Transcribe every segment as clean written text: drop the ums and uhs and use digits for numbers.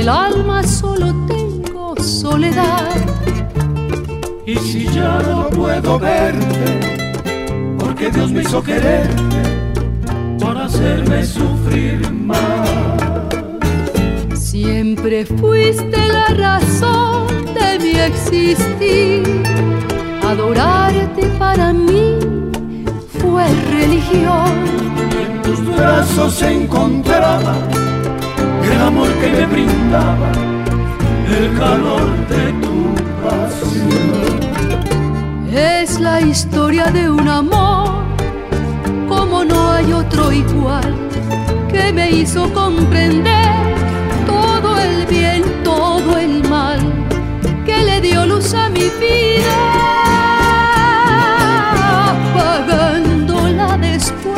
alma solo tengo soledad. Y si ya no puedo verte, porque Dios me hizo quererte para hacerme sufrir más. Siempre fuiste la razón de mi existir. Adorarte para mí fue religión. En tus brazos se encontraba el amor que me brindaba, el calor de tu pasión. Es la historia de un amor como no hay otro igual, que me hizo comprender todo el bien, todo el mal, que le dio luz a mi vida, apagándola después.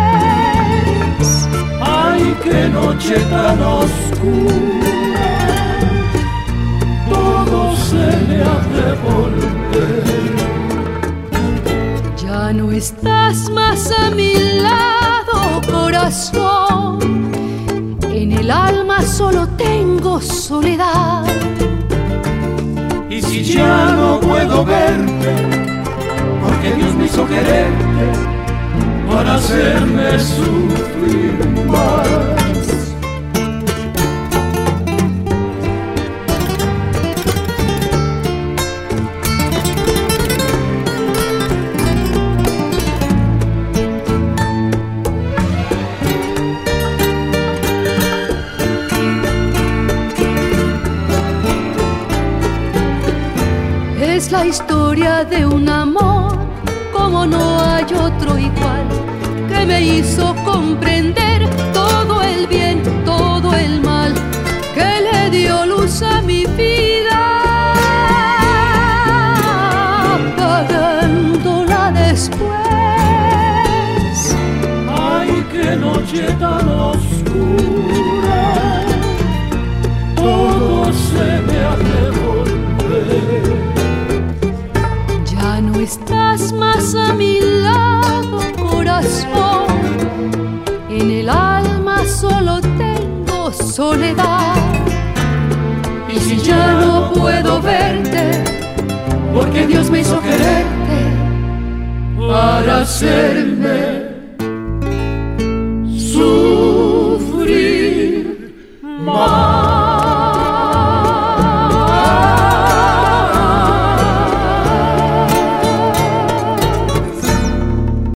Ay, qué noche tan oscura, todo se me ha de volver. Ya no estás más a mi lado, corazón. En el alma solo tengo soledad. Y si ya no puedo verte, porque Dios me hizo quererte para hacerme sufrir más. Es la historia de un amor como no hay otro igual, que me hizo comprender todo el bien, todo el mal, que le dio luz a mi vida, apagándola después. Ay, qué noche tan oscura, todo se me ha de volver. Ya no estás más a mi lado, corazón. En el alma solo tengo soledad. Y si ya no puedo verte, porque Dios me hizo quererte para hacerme